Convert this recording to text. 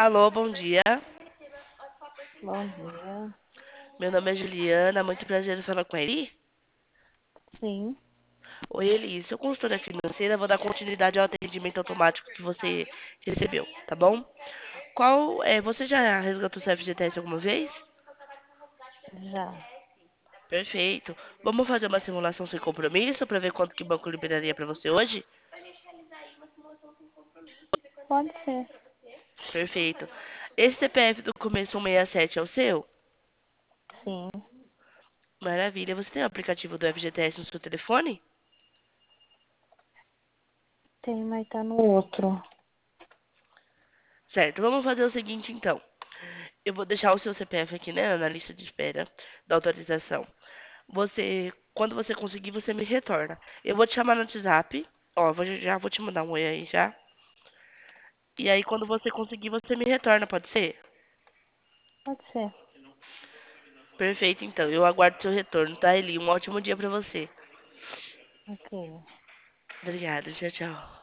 Alô, bom dia. Bom dia. Meu nome é Juliana, muito prazer em falar com a Eli. Sim, Oi, Eli, sou consultora financeira, vou dar continuidade ao atendimento automático que você recebeu, tá bom? Você já resgatou seu FGTS alguma vez? já. Perfeito. Vamos fazer uma simulação sem compromisso para ver quanto que o banco liberaria para você hoje? Pode ser. Perfeito. Esse CPF do começo 167 é o seu? Sim, Maravilha. Você tem o aplicativo do FGTS no seu telefone? tem, mas tá no outro. Certo, vamos fazer o seguinte então. Eu vou deixar o seu CPF aqui, né, na lista de espera da autorização. Quando você conseguir, você me retorna. Eu vou te chamar no WhatsApp. Ó, já vou te mandar um oi aí já. E aí, quando você conseguir, você me retorna, pode ser? Pode ser. Perfeito, então. Eu aguardo seu retorno, tá, Eli? Um ótimo dia pra você. Ok. Obrigada, tchau, tchau.